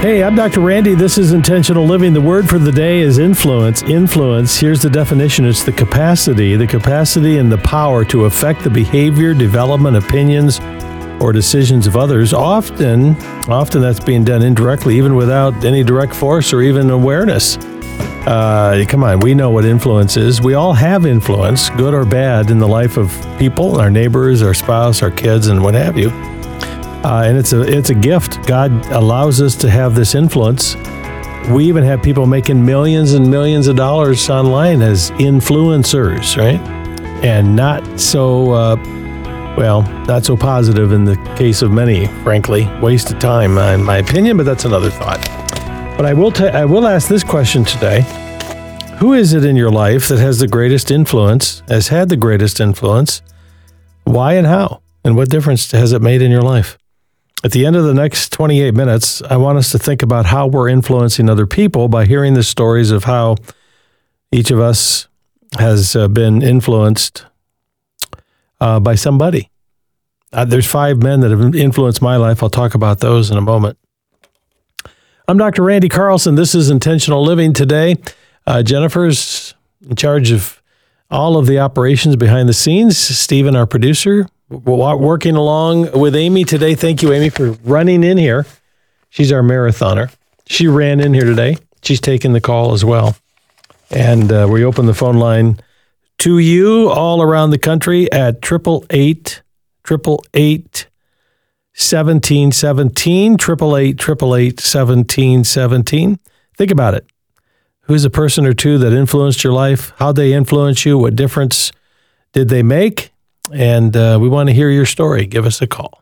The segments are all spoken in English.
Hey, I'm Dr. Randy. This is Intentional Living. The word for the day is influence. Influence, here's the definition. It's the capacity and the power to affect the behavior, development, opinions, or decisions of others. Often that's being done indirectly, even without any direct force or even awareness. Come on, we know what influence is. We all have influence, good or bad, in the life of people, our neighbors, our spouse, our kids, and what have you. And it's a gift. God allows us to have this influence. We even have people making millions and millions of dollars online as influencers, right? And not so positive in the case of many, frankly. Waste of time, in my opinion, but that's another thought. But I will ask this question today. Who is it in your life that has the greatest influence, has had the greatest influence? Why and how? And what difference has it made in your life? At the end of the next 28 minutes, I want us to think about how we're influencing other people by hearing the stories of how each of us has been influenced by somebody. There's 5 men that have influenced my life. I'll talk about those in a moment. I'm Dr. Randy Carlson. This is Intentional Living. Today, Jennifer's in charge of all of the operations behind the scenes. Stephen, our producer, working along with Amy today. Thank you, Amy, for running in here. She's our marathoner. She ran in here today. She's taking the call as well. And we open the phone line to you all around the country at 888-888-1717, 888-888-1717. Think about it. Who's a person or two that influenced your life? How'd they influence you? What difference did they make? And we want to hear your story. Give us a call.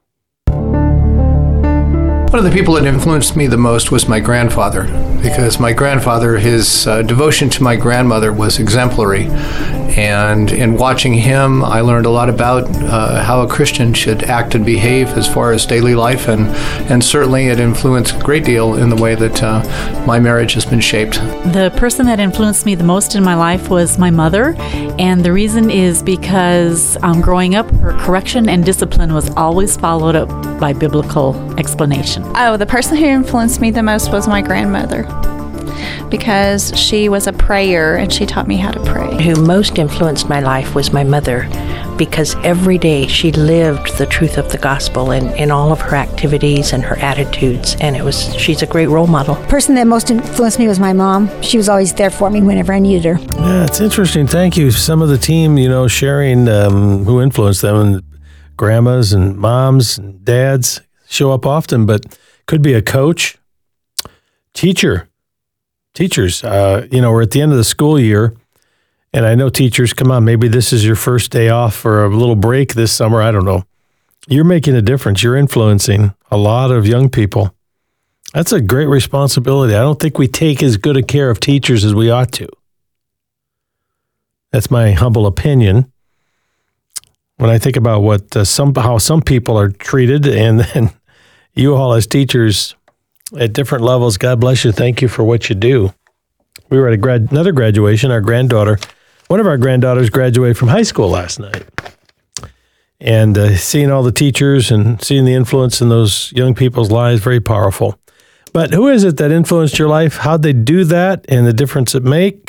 One of the people that influenced me the most was my grandfather, because my grandfather, his devotion to my grandmother was exemplary. And in watching him, I learned a lot about how a Christian should act and behave as far as daily life, and certainly it influenced a great deal in the way that my marriage has been shaped. The person that influenced me the most in my life was my mother, and the reason is because growing up, her correction and discipline was always followed up by biblical explanation. Oh, the person who influenced me the most was my grandmother, because she was a prayer and she taught me how to pray. Who most influenced my life was my mother, because every day she lived the truth of the gospel in all of her activities and her attitudes, and she's a great role model. The person that most influenced me was my mom. She was always there for me whenever I needed her. Yeah, it's interesting. Thank you. Some of the team, sharing who influenced them, and grandmas and moms and dads show up often, but could be a coach, teachers. We're at the end of the school year, and I know teachers, come on, maybe this is your first day off or a little break this summer. I don't know. You're making a difference. You're influencing a lot of young people. That's a great responsibility. I don't think we take as good a care of teachers as we ought to. That's my humble opinion. When I think about how some people are treated, and then you all as teachers at different levels, God bless you. Thank you for what you do. We were at another graduation. One of our granddaughters graduated from high school last night. And seeing all the teachers and seeing the influence in those young people's lives, very powerful. But who is it that influenced your life? How'd they do that, and the difference it made?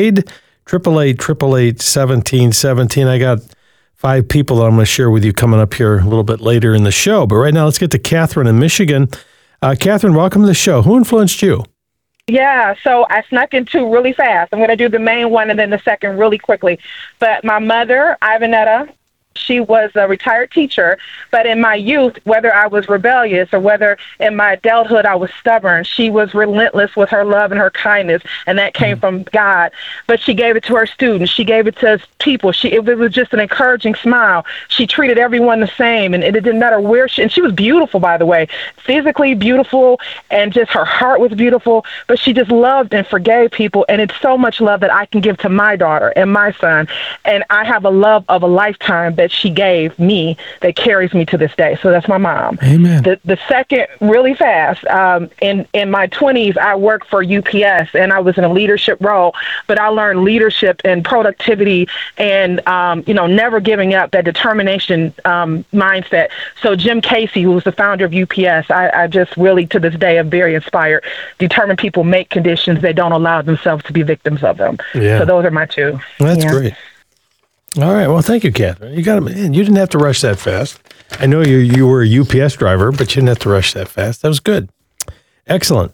888-888-1717. I got 5 people that I'm going to share with you coming up here a little bit later in the show. But right now, let's get to Catherine in Michigan. Catherine, welcome to the show. Who influenced you? Yeah, so I snuck in 2 really fast. I'm going to do the main one and then the second really quickly. But my mother, Ivanetta, she was a retired teacher, but in my youth, whether I was rebellious or whether in my adulthood I was stubborn, she was relentless with her love and her kindness, and that came from God. But she gave it to her students. She gave it to people. It was just an encouraging smile. She treated everyone the same, and it didn't matter where and she was beautiful, by the way, physically beautiful, and just her heart was beautiful, but she just loved and forgave people, and it's so much love that I can give to my daughter and my son, and I have a love of a lifetime that she gave me that carries me to this day. So that's my mom. Amen. The second, really fast, in my 20s, I worked for UPS, and I was in a leadership role, but I learned leadership and productivity and, never giving up, that determination mindset. So Jim Casey, who was the founder of UPS, I just really, to this day, am very inspired. Determined people make conditions, they don't allow themselves to be victims of them. Yeah. So those are my two. That's great. All right. Well, thank you, Catherine. You didn't have to rush that fast. I know you were a UPS driver, but you didn't have to rush that fast. That was good. Excellent.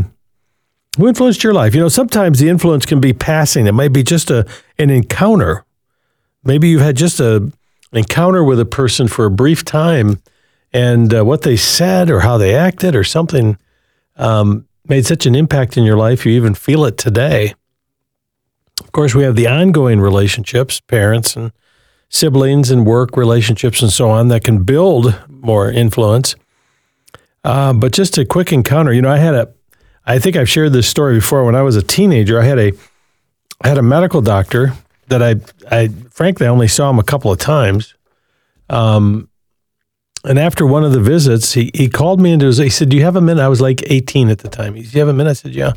Who influenced your life? Sometimes the influence can be passing. It might be just an encounter. Maybe you've had just an encounter with a person for a brief time, and what they said or how they acted or something made such an impact in your life, you even feel it today. Of course, we have the ongoing relationships, parents and siblings and work relationships and so on, that can build more influence. But just a quick encounter, I think I've shared this story before. When I was a teenager, I had a medical doctor that I frankly only saw him a couple of times. And after one of the visits, he called me he said, "Do you have a minute?" I was like 18 at the time. He said, "Do you have a minute?" I said, "Yeah."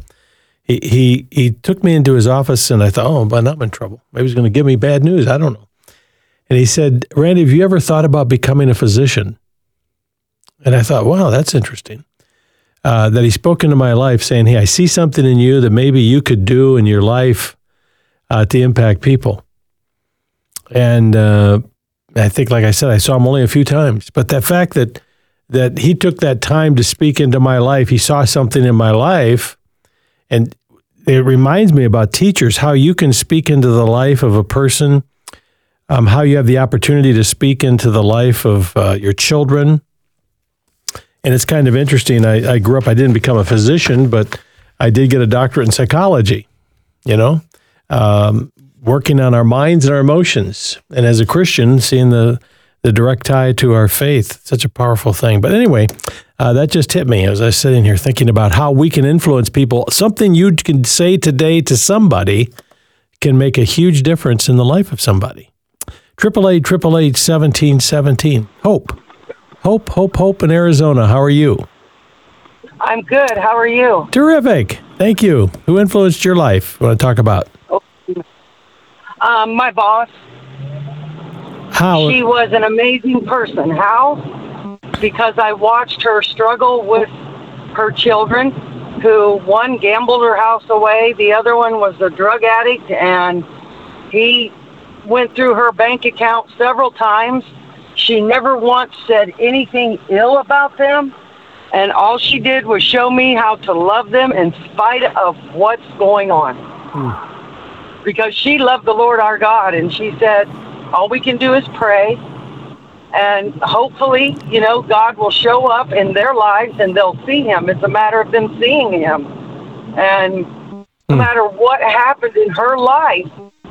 He took me into his office, and I thought, oh, but I'm in trouble. Maybe he's going to give me bad news. I don't know. And he said, "Randy, have you ever thought about becoming a physician?" And I thought, wow, that's interesting. That he spoke into my life saying, "Hey, I see something in you that maybe you could do in your life to impact people." And I think, like I said, I saw him only a few times. But the fact that he took that time to speak into my life, he saw something in my life. And it reminds me about teachers, how you can speak into the life of a person, how you have the opportunity to speak into the life of your children. And it's kind of interesting. I grew up, I didn't become a physician, but I did get a doctorate in psychology, working on our minds and our emotions. And as a Christian, seeing the direct tie to our faith, such a powerful thing. But anyway, that just hit me as I was sitting here thinking about how we can influence people. Something you can say today to somebody can make a huge difference in the life of somebody. 888-888-1717. Hope in Arizona. How are you? I'm good. How are you? Terrific. Thank you. Who influenced your life? You want to talk about? My boss. How? She was an amazing person. How? Because I watched her struggle with her children, who one gambled her house away, the other one was a drug addict, and he went through her bank account several times. She never once said anything ill about them, and all she did was show me how to love them in spite of what's going on. Because she loved the Lord our God, and she said, all we can do is pray, and hopefully, God will show up in their lives and they'll see him. It's a matter of them seeing him. And no matter what happened in her life,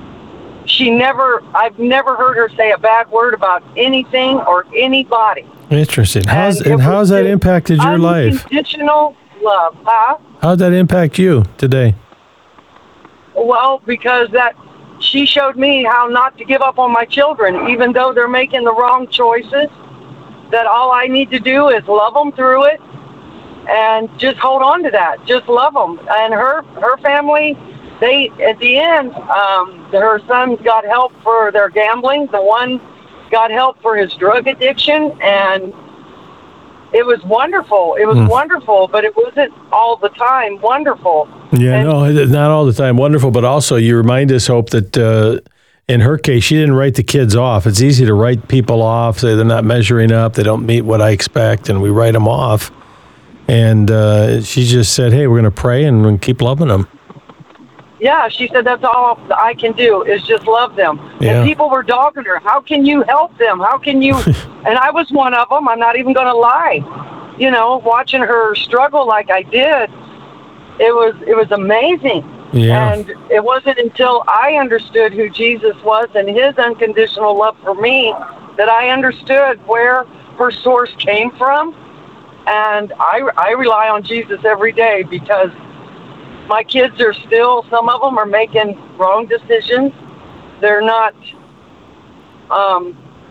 I've never heard her say a bad word about anything or anybody. Interesting. How's that impacted your life? Unconditional love. Huh? How'd that impact you today? Well, because she showed me how not to give up on my children, even though they're making the wrong choices, that all I need to do is love them through it and just hold on to that. Just love them. And her family, at the end, her son got help for their gambling. The one got help for his drug addiction, and it was wonderful. It was wonderful, but it wasn't all the time wonderful. Yeah, no, not all the time wonderful, but also you remind us, Hope, that in her case, she didn't write the kids off. It's easy to write people off, say they're not measuring up, they don't meet what I expect, and we write them off. And she just said, hey, we're going to pray and keep loving them. Yeah, she said that's all I can do is just love them. Yeah. And people were dogging her. How can you help them? How can you? And I was one of them. I'm not even going to lie. Watching her struggle like I did, it was amazing. Yeah. And it wasn't until I understood who Jesus was and his unconditional love for me that I understood where her source came from. And I rely on Jesus every day because my kids are still, some of them are making wrong decisions. They're not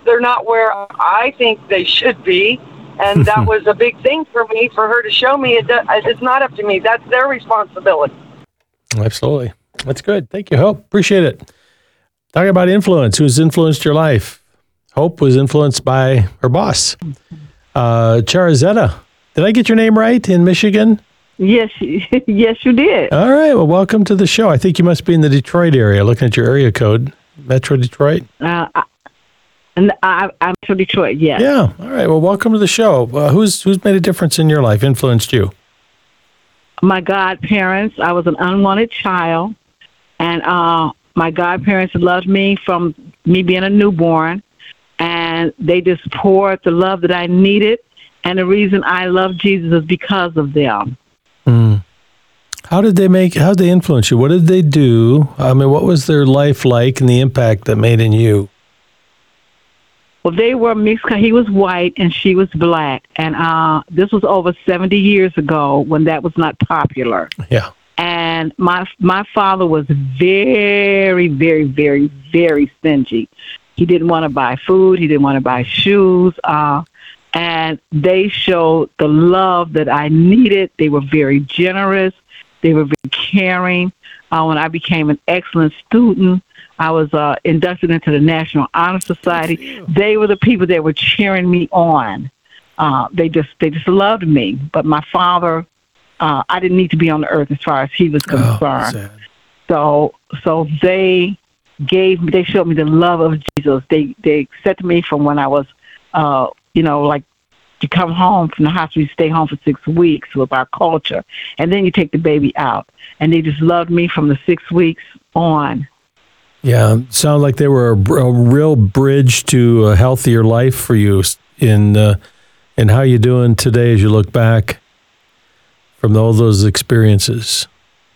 they're not where I think they should be. And that was a big thing for me, for her to show me it's not up to me. That's their responsibility. Absolutely. That's good. Thank you, Hope. Appreciate it. Talking about influence, who's influenced your life? Hope was influenced by her boss, Charizetta. Did I get your name right in Michigan? Yes, yes, you did. All right. Well, welcome to the show. I think you must be in the Detroit area, looking at your area code, Metro Detroit. I'm from Detroit, yes. Yeah. All right. Well, welcome to the show. Who's made a difference in your life, influenced you? My godparents. I was an unwanted child, and my godparents loved me from me being a newborn, and they just poured the love that I needed. And the reason I love Jesus is because of them. How did they influence you? What did they do? I mean, what was their life like and the impact that made in you? Well, they were mixed. He was white and she was black. And this was over 70 years ago when that was not popular. Yeah. And my father was very, very, very, very stingy. He didn't want to buy food. He didn't want to buy shoes. And they showed the love that I needed. They were very generous. They were very caring. When I became an excellent student, I was inducted into the National Honor Society. They were the people that were cheering me on. They just loved me. But my father, I didn't need to be on the earth as far as he was concerned. So they showed me the love of Jesus. They accepted me from when I was, like, you come home from the hospital, you stay home for 6 weeks with our culture, and then you take the baby out. And they just loved me from the 6 weeks on. Yeah, sound like they were a real bridge to a healthier life for you. In how you doing today as you look back from all those experiences?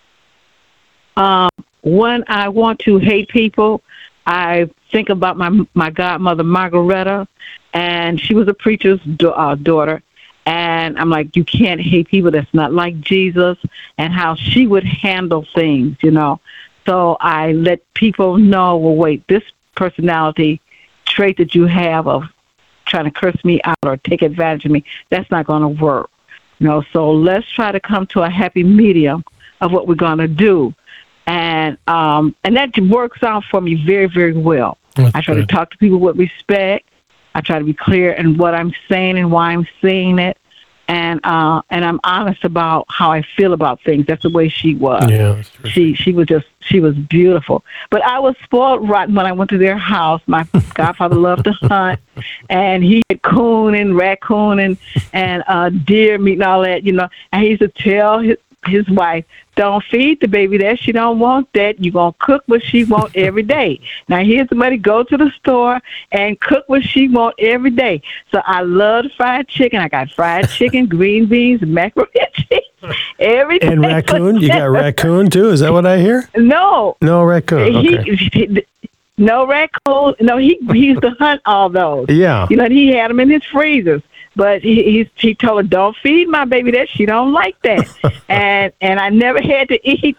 When I want to hate people, I think about my godmother, Margaretta, and she was a preacher's daughter. And I'm like, you can't hate people that's not like Jesus, and how she would handle things, So I let people know, well, wait, this personality trait that you have of trying to curse me out or take advantage of me, that's not going to work. So let's try to come to a happy medium of what we're going to do. And that works out for me very, very well. I try to talk to people with respect. I try to be clear in what I'm saying and why I'm saying it. And I'm honest about how I feel about things. That's the way she was. Yeah, she was beautiful. But I was spoiled rotten when I went to their house. My godfather loved to hunt, and he had coon and raccoon and deer meat and all that, And he used to tell his wife, don't feed the baby that. She don't want that. You're going to cook what she want every day. Now, here's somebody go to the store and cook what she want every day. So I love fried chicken. I got fried chicken, green beans, macaroni and cheese every day. And raccoon? You got raccoon, too? Is that what I hear? No. No raccoon. Okay. No raccoon. No, he used to hunt all those. Yeah. He had them in his freezers. But he told her, don't feed my baby that. She don't like that. and I never had to eat,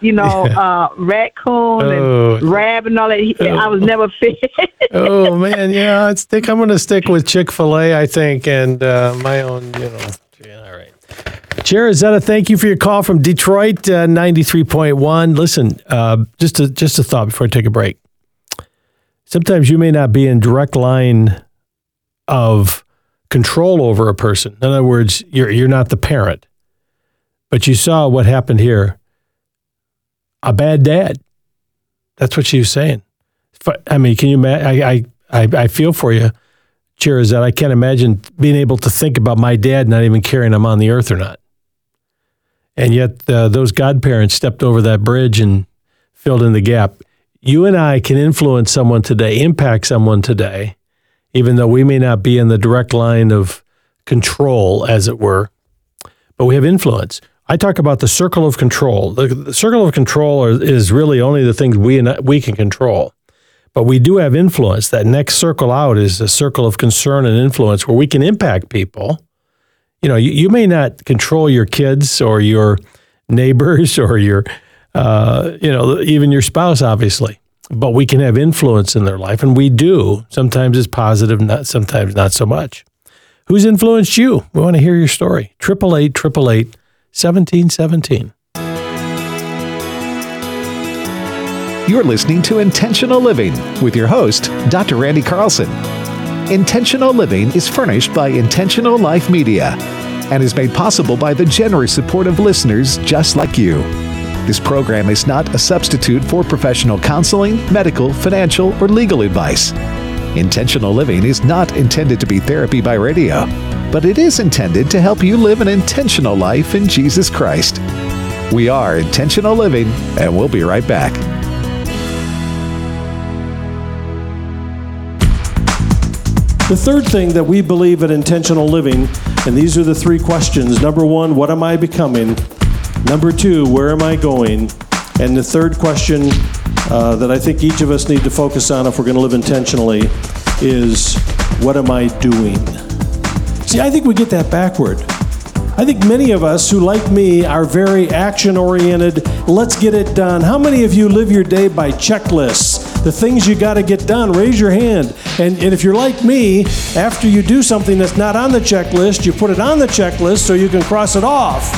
raccoon and rab and all that. I was never fed. Oh, man, yeah. I'm going to stick with Chick-fil-A, I think, and my own, All right. Charizetta, thank you for your call from Detroit, 93.1. Listen, just a thought before I take a break. Sometimes you may not be in direct line of control over a person. In other words, you're not the parent, but you saw what happened here. A bad dad. That's what she was saying. I mean, can you imagine? I feel for you, Charizetta. I can't imagine being able to think about my dad not even caring I'm on the earth or not. And yet those godparents stepped over that bridge and filled in the gap. You and I can influence someone today, impact someone today, even though we may not be in the direct line of control, as it were, but we have influence. I talk about the circle of control. The circle of control is really only the things we can control, but we do have influence. That next circle out is a circle of concern and influence where we can impact people. You may not control your kids or your neighbors or your, even your spouse, obviously, but we can have influence in their life, and we do. Sometimes it's positive, sometimes not so much. Who's influenced you? We want to hear your story. 888-888-1717. You're listening to Intentional Living with your host, Dr. Randy Carlson. Intentional Living is furnished by Intentional Life Media and is made possible by the generous support of listeners just like you. This program is not a substitute for professional counseling, medical, financial, or legal advice. Intentional Living is not intended to be therapy by radio, but it is intended to help you live an intentional life in Jesus Christ. We are Intentional Living, and we'll be right back. The third thing that we believe at Intentional Living, and these are the three questions. Number one, what am I becoming? Number two, where am I going? And the third question that I think each of us need to focus on if we're going to live intentionally is, what am I doing? See, I think we get that backward. I think many of us who, like me, are very action-oriented. Let's get it done. How many of you live your day by checklists? The things you got to get done, raise your hand. And if you're like me, after you do something that's not on the checklist, you put it on the checklist so you can cross it off.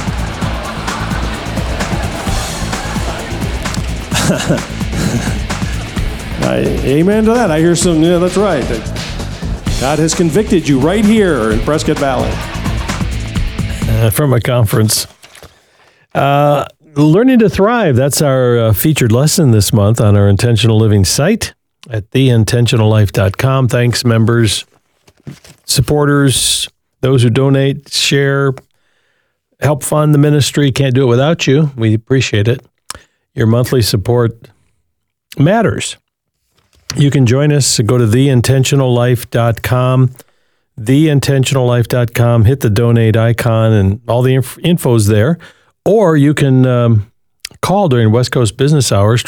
Amen to that. I hear some, yeah, that's right. God has convicted you right here in Prescott Valley. From a conference. Learning to Thrive, that's our featured lesson this month on our Intentional Living site at theintentionallife.com. Thanks, members, supporters, those who donate, share, help fund the ministry. Can't do it without you. We appreciate it. Your monthly support matters. You can join us. Go to theintentionallife.com, theintentionallife.com, hit the donate icon, and all the info's there. Or you can call during West Coast business hours,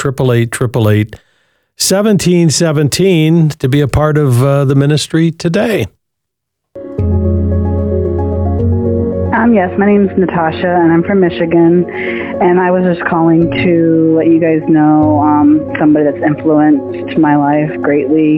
888-888-1717, to be a part of the ministry today. Yes, my name's Natasha, and I'm from Michigan, and I was just calling to let you guys know somebody that's influenced my life greatly.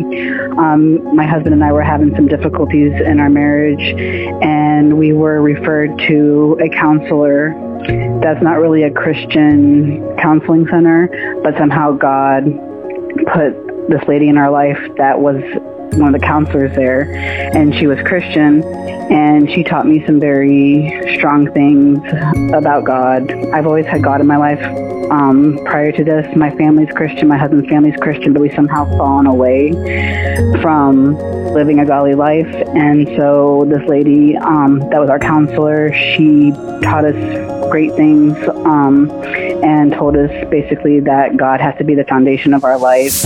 My husband and I were having some difficulties in our marriage, and we were referred to a counselor that's not really a Christian counseling center, but somehow God put this lady in our life that was one of the counselors there, and she was Christian, and she taught me some very strong things about God. I've always had God in my life. Prior to this, my family's Christian, my husband's family's Christian, but we somehow fallen away from living a godly life. And so this lady that was our counselor, she taught us great things and told us basically that God has to be the foundation of our life.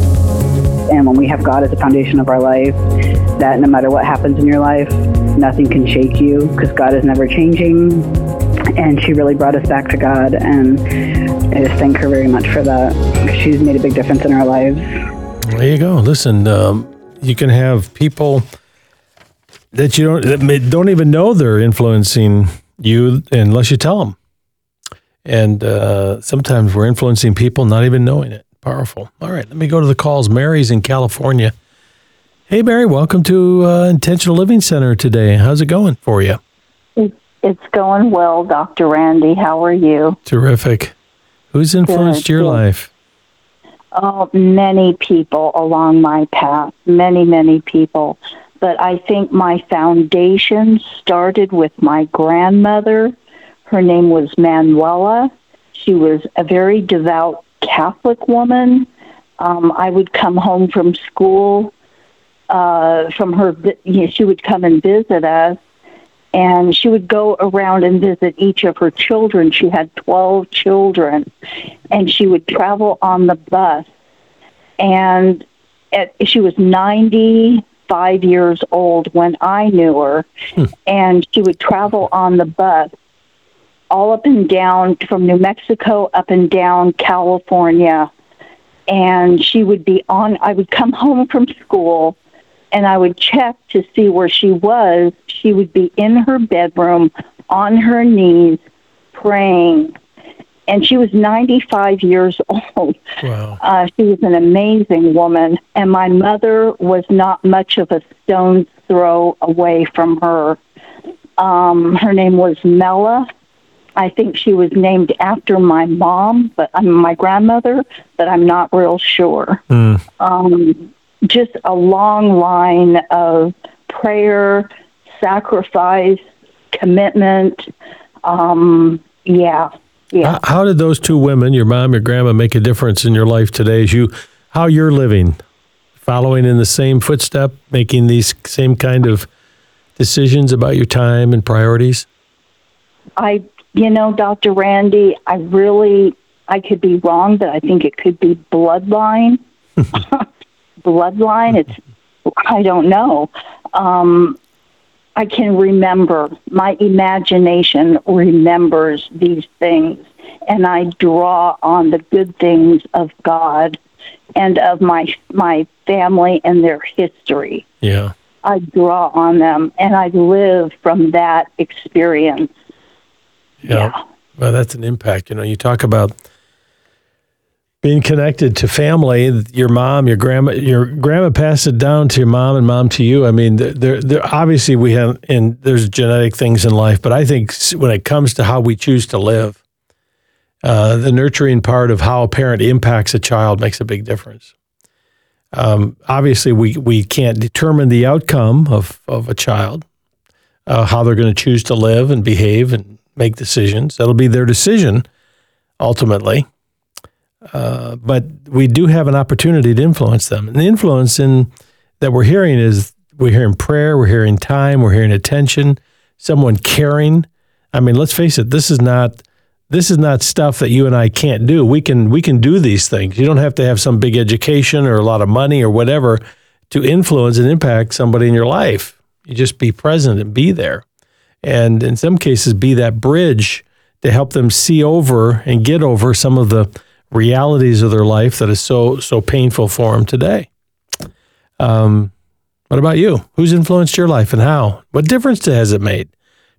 And when we have God as the foundation of our life, that no matter what happens in your life, nothing can shake you because God is never changing. And she really brought us back to God, and I just thank her very much for that. She's made a big difference in our lives. There you go. Listen, you can have people that you don't even know they're influencing you unless you tell them. And sometimes we're influencing people not even knowing it. Powerful. All right, let me go to the calls. Mary's in California. Hey, Mary, welcome to Intentional Living Center today. How's it going for you? It's going well, Dr. Randy. How are you? Terrific. Who's influenced your life? Oh, many people along my path. Many, many people. But I think my foundation started with my grandmother. Her name was Manuela. She was a very devout Catholic woman. I would come home from school from her. She would come and visit us, and she would go around and visit each of her children. She had 12 children, and she would travel on the bus. And she was 95 years old when I knew her, and she would travel on the bus all up and down from New Mexico up and down California. And she would be on, I would come home from school and I would check to see where she was. She would be in her bedroom on her knees praying. And she was 95 years old. Wow. She was an amazing woman. And my mother was not much of a stone's throw away from her. Her name was Mella. I think she was named after my mom, my grandmother, but I'm not real sure. Just a long line of prayer, sacrifice, commitment. Yeah. How did those two women, your mom, your grandma, make a difference in your life today? How you're living, following in the same footstep, making these same kind of decisions about your time and priorities? Dr. Randy, I could be wrong, but I think it could be bloodline. Bloodline. I don't know. I can remember. My imagination remembers these things, and I draw on the good things of God and of my family and their history. Yeah. I draw on them, and I live from that experience. Yeah. Well, that's an impact. You talk about being connected to family. Your mom, your grandma passed it down to your mom and mom to you. I mean, there obviously there's genetic things in life, but I think when it comes to how we choose to live, the nurturing part of how a parent impacts a child makes a big difference. Obviously, we can't determine the outcome of a child, how they're going to choose to live and behave and make decisions. That'll be their decision, ultimately. But we do have an opportunity to influence them. And the influence that we're hearing is we're hearing prayer, we're hearing time, we're hearing attention, someone caring. I mean, let's face it, this is not stuff that you and I can't do. We can do these things. You don't have to have some big education or a lot of money or whatever to influence and impact somebody in your life. You just be present and be there. And in some cases, be that bridge to help them see over and get over some of the realities of their life that is so painful for them today. What about you? Who's influenced your life and how? What difference has it made?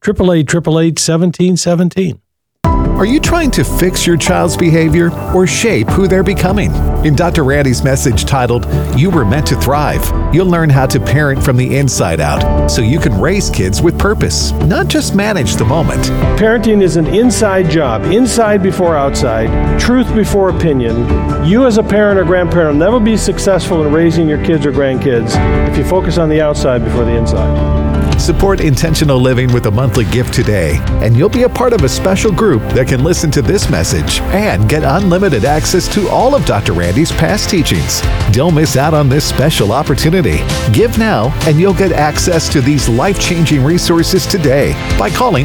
888-888-1717. Are you trying to fix your child's behavior or shape who they're becoming? In Dr. Randy's message titled, You Were Meant to Thrive, you'll learn how to parent from the inside out so you can raise kids with purpose, not just manage the moment. Parenting is an inside job, inside before outside, truth before opinion. You as a parent or grandparent will never be successful in raising your kids or grandkids if you focus on the outside before the inside. Support Intentional Living with a monthly gift today, and you'll be a part of a special group that can listen to this message and get unlimited access to all of Dr. Randy's past teachings. Don't miss out on this special opportunity. Give now, and you'll get access to these life-changing resources today by calling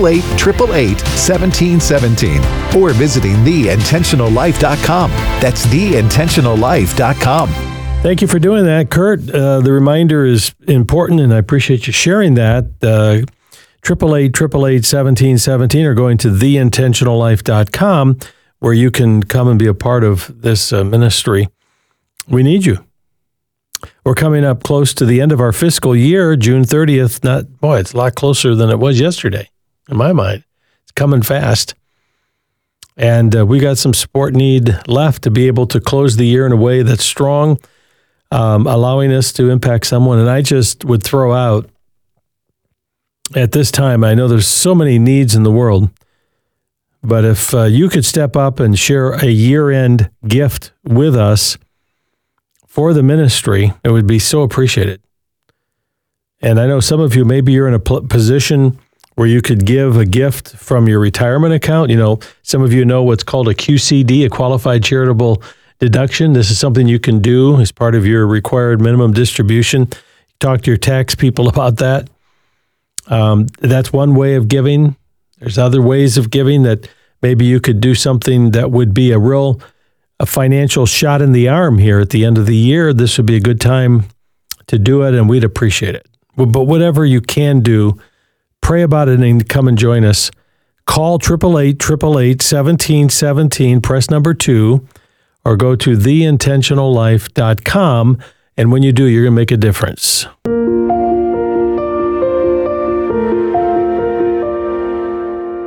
888-888-1717 or visiting theintentionallife.com. That's theintentionallife.com. Thank you for doing that, Kurt. The reminder is important, and I appreciate you sharing that. 888-888-1717 or going to theintentionallife.com where you can come and be a part of this ministry. We need you. We're coming up close to the end of our fiscal year, June 30th. It's a lot closer than it was yesterday, in my mind. It's coming fast. And we got some support need left to be able to close the year in a way that's strong, allowing us to impact someone. And I just would throw out at this time, I know there's so many needs in the world, but if you could step up and share a year-end gift with us for the ministry, it would be so appreciated. And I know some of you, maybe you're in a position where you could give a gift from your retirement account. Some of you know what's called a QCD, a qualified charitable deduction. This is something you can do as part of your required minimum distribution. Talk to your tax people about that. That's one way of giving. There's other ways of giving that maybe you could do something that would be a financial shot in the arm here at the end of the year. This would be a good time to do it, and we'd appreciate it. But whatever you can do, pray about it and come and join us. Call 888-888-1717, press number 2, or go to theintentionallife.com. And when you do, you're going to make a difference. Hi,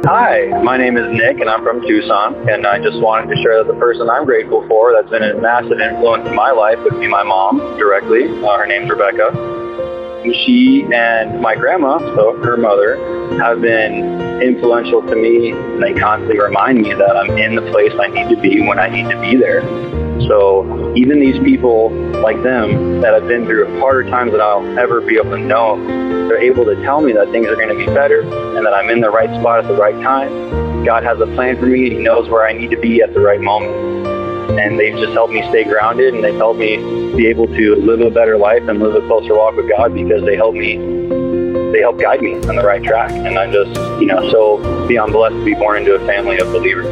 Hi, my name is Nick, and I'm from Tucson, and I just wanted to share that the person I'm grateful for that's been a massive influence in my life would be my mom directly. Her name's Rebecca. She and my grandma, so her mother, have been influential to me, and they constantly remind me that I'm in the place I need to be when I need to be there. So even these people like them that have been through harder times than I'll ever be able to know, they're able to tell me that things are going to be better and that I'm in the right spot at the right time. God has a plan for me. He knows where I need to be at the right moment. And they've just helped me stay grounded, and they've helped me be able to live a better life and live a closer walk with God because they help guide me on the right track. And I'm just, so beyond blessed to be born into a family of believers.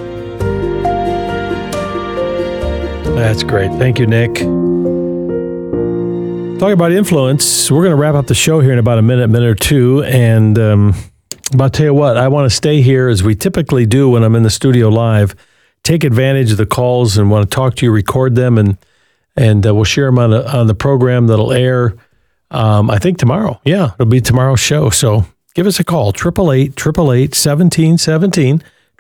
That's great. Thank you, Nick. Talking about influence, we're going to wrap up the show here in about a minute or two. And I'll tell you what, I want to stay here as we typically do when I'm in the studio live. Take advantage of the calls and want to talk to you, record them, and we'll share them on the program that'll air, I think tomorrow. Yeah, it'll be tomorrow's show. So give us a call, 888-888-1717,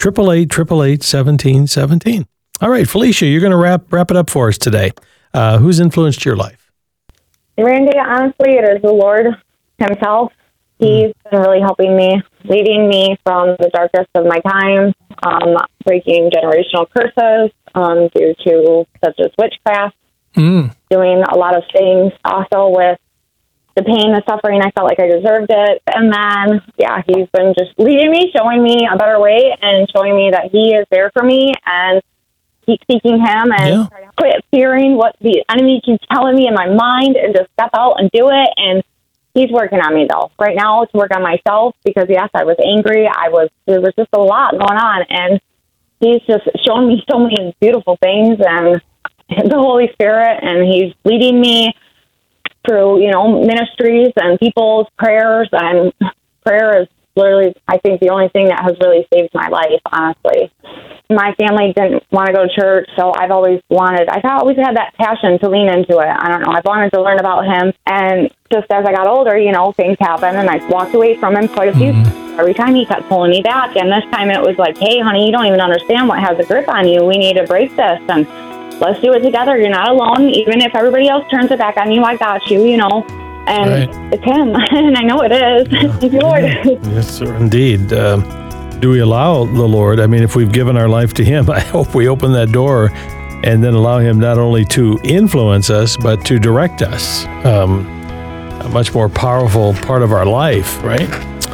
888-888-1717. All right, Felicia, you're going to wrap it up for us today. Who's influenced your life? Randy, honestly, it is the Lord himself. He's been really helping me, leading me from the darkest of my time, breaking generational curses due to such as witchcraft, doing a lot of things also with the pain, the suffering. I felt like I deserved it. And then, he's been just leading me, showing me a better way and showing me that he is there for me and keep seeking him and quit fearing what the enemy keeps telling me in my mind and just step out and do it. And he's working on me, though, right now to work on myself because, yes, I was angry. There was just a lot going on, and he's just showing me so many beautiful things and the Holy Spirit, and he's leading me through, ministries and people's prayers, and prayer is literally, I think, the only thing that has really saved my life, honestly. My family didn't want to go to church, so I've always had that passion to lean into it. I don't know. I've wanted to learn about him, and just as I got older, things happened, and I walked away from him quite a few times. Every time he kept pulling me back, and this time it was like, hey, honey, you don't even understand what has a grip on you. We need to break this, and let's do it together. You're not alone. Even if everybody else turns it back on you, I got you, And It's him, and I know it is. Thank you, Lord. Yes, sir, indeed. Do we allow the Lord? I mean, if we've given our life to him, I hope we open that door and then allow him not only to influence us, but to direct us. A much more powerful part of our life, right?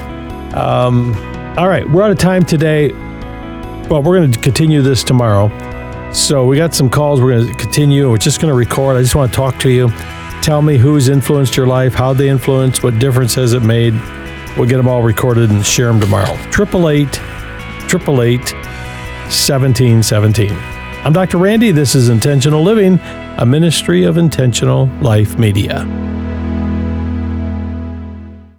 All right, we're out of time today. Well, we're going to continue this tomorrow. So we got some calls. We're going to continue. We're just going to record. I just want to talk to you. Tell me who's influenced your life, how they influenced, what difference has it made. We'll get them all recorded and share them tomorrow. 888-888-1717. I'm Dr. Randy. This is Intentional Living, a ministry of Intentional Life Media.